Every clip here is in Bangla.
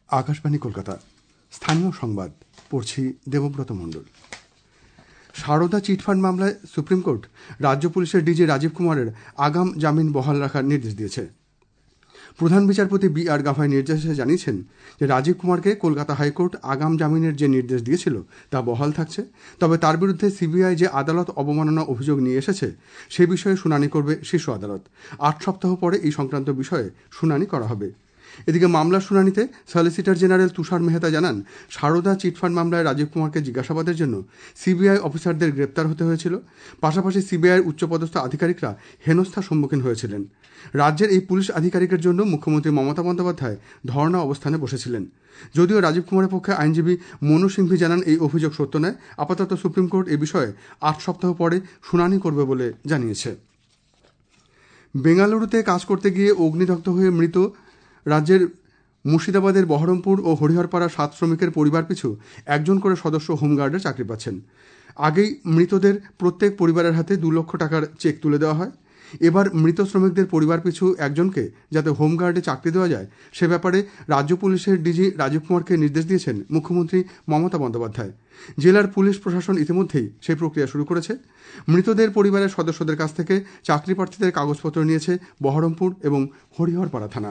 আকাশবাণী কলকাতা, স্থানীয় সংবাদ পড়ছি দেবব্রত মণ্ডল। সারদা চিটফান্ড মামলায় সুপ্রিম কোর্ট রাজ্য পুলিশের ডিজি রাজীব কুমারের আগাম জামিন বহাল রাখার নির্দেশ দিয়েছে। প্রধান বিচারপতি বি আর গাভাই নির্দেশে জানিয়েছেন যে রাজীব কুমারকে কলকাতা হাইকোর্ট আগাম জামিনের যে নির্দেশ দিয়েছিল তা বহাল থাকছে, তবে তার বিরুদ্ধে সিবিআই যে আদালত অবমাননা অভিযোগ নিয়ে এসেছে সে বিষয়ে শুনানি করবে শীর্ষ আদালত। 8 সপ্তাহ পরে এই সংক্রান্ত বিষয়ে শুনানি করা হবে। এদিকে মামলার শুনানিতে সলিসিটর জেনারেল তুষার মেহতা জানান, সারদা চিটফান্ড মামলায় রাজীব কুমারকে জিজ্ঞাসাবাদের জন্য সিবিআই অফিসারদের গ্রেপ্তার হতে হয়েছিল। পাশাপাশি সিবিআইয়ের উচ্চপদস্থ আধিকারিকরা হেনস্থার সম্মুখীন হয়েছিলেন। রাজ্যের এই পুলিশ আধিকারিকের জন্য মুখ্যমন্ত্রী মমতা বন্দ্যোপাধ্যায় ধর্ণা অবস্থানে বসেছিলেন। যদিও রাজীব কুমারের পক্ষে আইনজীবী মনু সিংভি জানান এই অভিযোগ সত্য নয়। আপাতত সুপ্রিম কোর্ট এই বিষয়ে 8 সপ্তাহ পরে শুনানি করবে বলে জানিয়েছে। বেঙ্গালুরুতে কাজ করতে গিয়ে অগ্নিদগ্ধ হয়ে মৃত রাজ্যের মুর্শিদাবাদের বহরমপুর ও হরিহরপাড়া 7 শ্রমিকের পরিবার পিছু একজন করে সদস্য হোমগার্ডের চাকরি পাচ্ছেন। আগেই মৃতদের প্রত্যেক পরিবারের হাতে 2 লক্ষ টাকার চেক তুলে দেওয়া হয়। এবার মৃত শ্রমিকদের পরিবার পিছু একজনকে যাতে হোমগার্ডে চাকরি দেওয়া যায় সে ব্যাপারে রাজ্য পুলিশের ডিজি রাজীব কুমারকে নির্দেশ দিয়েছেন মুখ্যমন্ত্রী মমতা বন্দ্যোপাধ্যায়। জেলার পুলিশ প্রশাসন ইতিমধ্যেই সেই প্রক্রিয়া শুরু করেছে। মৃতদের পরিবারের সদস্যদের কাছ থেকে চাকরি প্রার্থীদের কাগজপত্র নিয়েছে বহরমপুর এবং হরিহরপাড়া থানা।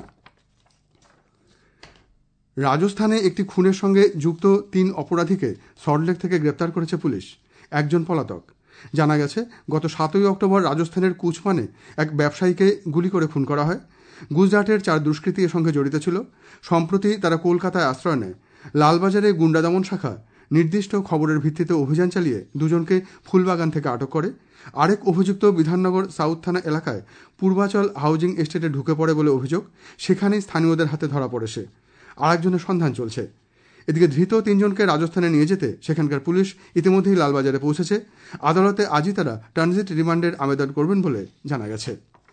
রাজস্থানে একটি খুনের সঙ্গে যুক্ত 3 অপরাধীকে সল্টলেক থেকে গ্রেপ্তার করেছে পুলিশ। একজন পলাতক। জানা গেছে, গত 7ই অক্টোবর রাজস্থানের কুচমানে এক ব্যবসায়ীকে গুলি করে খুন করা হয়। গুজরাটের 4 দুষ্কৃতী এর সঙ্গে জড়িত ছিল। সম্প্রতি তারা কলকাতায় আশ্রয় নেয়। লালবাজারে গুন্ডা দমন শাখা নির্দিষ্ট খবরের ভিত্তিতে অভিযান চালিয়ে দুজনকে ফুলবাগান থেকে আটক করে। আরেক অভিযুক্ত বিধাননগর সাউথ থানা এলাকায় পূর্বাচল হাউজিং এস্টেটে ঢুকে পড়ে বলে অভিযোগ। সেখানেই স্থানীয়দের হাতে ধরা পড়ে সে। আরেকজনের সন্ধান চলছে। এদিকে ধৃত 3 জনকে রাজস্থানে নিয়ে যেতে সেখানকার পুলিশ ইতিমধ্যেই লালবাজারে পৌঁছেছে। আদালতে আজই তারা ট্রানজিট রিমান্ডের আবেদন করবেন বলে জানা গেছে।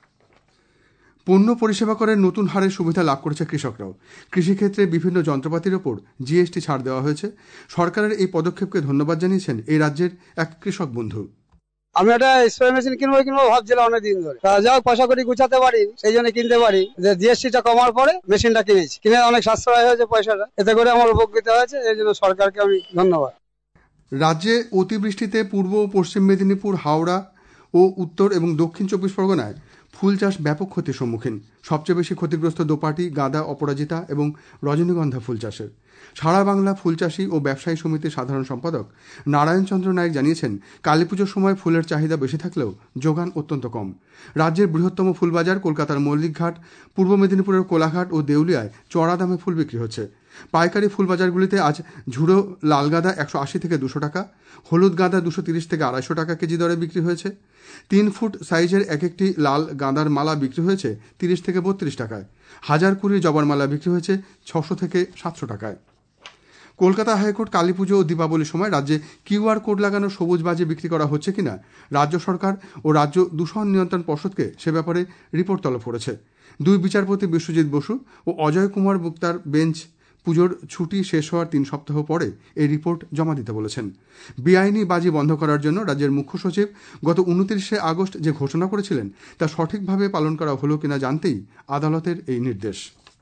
পণ্য পরিষেবা করের নতুন হারের সুবিধা লাভ করেছে কৃষকরাও। কৃষিক্ষেত্রে বিভিন্ন যন্ত্রপাতির ওপর জিএসটি ছাড় দেওয়া হয়েছে। সরকারের এই পদক্ষেপকে ধন্যবাদ জানিয়েছেন এই রাজ্যের এক কৃষক বন্ধু। আমি একটা স্প্রে মেশিন কিনবো ভাবছিলাম অনেকদিন ধরে, যাও পয়সা করি গুছাতে পারি সেই জন্য কিনতে পারি। যে জিএসটিটা কমার পরে মেশিনটা কিনেছি, কিনে অনেক সাশ্রয় হয়েছে পয়সাটা, এতে করে আমার উপকৃত হয়েছে। এই জন্য সরকারকে আমি ধন্যবাদ। রাজ্যে অতিবৃষ্টিতে পূর্ব ও পশ্চিম মেদিনীপুর, হাওড়া ও উত্তর এবং দক্ষিণ 24 পরগনায় ফুল চাষ ব্যাপক ক্ষতির সম্মুখীন। সবচেয়ে বেশি ক্ষতিগ্রস্ত দোপাটি, গাঁদা, অপরাজিতা এবং রজনীগন্ধা ফুল চাষের। সারা বাংলা ফুল চাষী ও ব্যবসায়ী সমিতির সাধারণ সম্পাদক নারায়ণ চন্দ্র নায়ক জানিয়েছেন, কালীপুজোর সময় ফুলের চাহিদা বেশি থাকলেও যোগান অত্যন্ত কম। রাজ্যের বৃহত্তম ফুলবাজার কলকাতার মল্লিকঘাট, পূর্ব মেদিনীপুরের কোলাঘাট ও দেউলিয়ায় চড়া দামে ফুল বিক্রি হচ্ছে। পাইকারি ফুল বাজারগুলিতে আজ ঝুড়ো লাল গাঁদা 180 থেকে 200 টাকা, হলুদ গাঁদা 230 থেকে 250 টাকা কেজি দরে বিক্রি হয়েছে। 3 ফুট সাইজের একটি লাল গাঁদার মালা বিক্রি হয়েছে 30 থেকে 32 টাকায়। 1000 কুড়ি জবার মালা বিক্রি হয়েছে 600 থেকে 700 টাকায়। কলকাতা হাইকোর্ট কালীপুজো ও দীপাবলির সময় রাজ্যে কিউআর কোড লাগানো সবুজ বাজি বিক্রি করা হচ্ছে কিনা রাজ্য সরকার ও রাজ্য দূষণ নিয়ন্ত্রণ পর্ষদকে সে ব্যাপারে রিপোর্ট তলব করেছে। 2 বিচারপতি বিশ্বজিৎ বসু ও অজয় কুমার মুক্তার বেঞ্চ পুজোর ছুটি শেষ হওয়ার 3 সপ্তাহ পরে এই রিপোর্ট জমা দিতে বলেছেন। বেআইনি বাজি বন্ধ করার জন্য রাজ্যের মুখ্য সচিব গত 29 আগস্ট যে ঘোষণা করেছিলেন তা সঠিকভাবে পালন করা হলো কিনা জানতেই আদালতের এই নির্দেশ।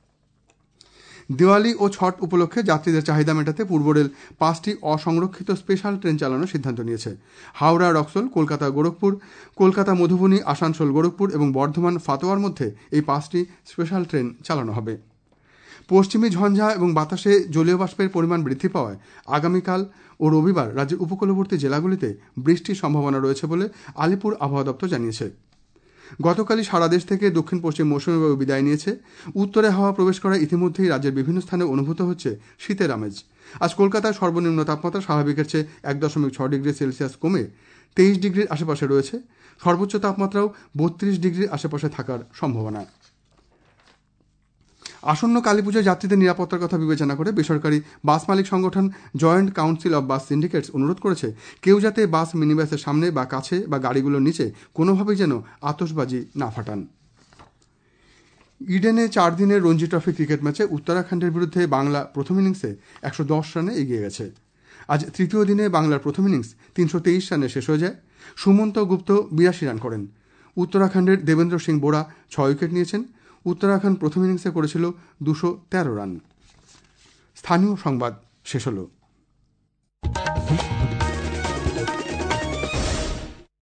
দিওয়ালি ও ছট উপলক্ষে যাত্রীদের চাহিদা মেটাতে পূর্ব রেল 5টি অসংরক্ষিত স্পেশাল ট্রেন চালানোর সিদ্ধান্ত নিয়েছে। হাওড়া রক্সল, কলকাতা গোরখপুর, কলকাতা মধুবনী, আসানসোল গোরখপুর এবং বর্ধমান ফাতোয়ার মধ্যে এই 5টি স্পেশাল ট্রেন চালানো হবে। পশ্চিমী ঝঞ্ঝা এবং বাতাসে জলীয় বাষ্পের পরিমাণ বৃদ্ধি পাওয়ায় আগামীকাল ও রবিবার রাজ্যের উপকূলবর্তী জেলাগুলিতে বৃষ্টির সম্ভাবনা রয়েছে বলে আলিপুর আবহাওয়া দপ্তর জানিয়েছে। গতকালই সারা দেশ থেকে দক্ষিণ পশ্চিম মৌসুমী বায়ু বিদায় নিয়েছে। উত্তরে হাওয়া প্রবেশ করায় ইতিমধ্যেই রাজ্যের বিভিন্ন স্থানে অনুভূত হচ্ছে শীতের আমেজ। আজ কলকাতায় সর্বনিম্ন তাপমাত্রা স্বাভাবিকের চেয়ে 1.6 ডিগ্রি সেলসিয়াস কমে 23 ডিগ্রির আশেপাশে রয়েছে। সর্বোচ্চ তাপমাত্রাও 32 ডিগ্রির আশেপাশে থাকার সম্ভাবনা। আসন্ন কালীপুজোয় যাত্রীদের নিরাপত্তার কথা বিবেচনা করে বেসরকারি বাস মালিক সংগঠন joint council of bus syndicates অনুরোধ করেছে, কেউ যাতে বাস মিনিবাসের সামনে বা কাছে বা গাড়িগুলোর নিচে কোনোভাবেই যেন আতশবাজি না ফাটান। ইডেনে 4 দিনের রঞ্জি ট্রফি ক্রিকেট ম্যাচে উত্তরাখণ্ডের বিরুদ্ধে বাংলা প্রথম ইনিংসে 110 রানে এগিয়ে গেছে। আজ তৃতীয় দিনে বাংলার প্রথম ইনিংস 323 রানে শেষ হয়ে যায়। সুমন্ত গুপ্ত 82 রান করেন। উত্তরাখণ্ডের দেবেন্দ্র সিং বোরা 6 উইকেট নিয়েছেন। উত্তরাখণ্ড প্রথম ইনিংসে করেছিল 213 রান। স্থানীয় সংবাদ শেষ হলো।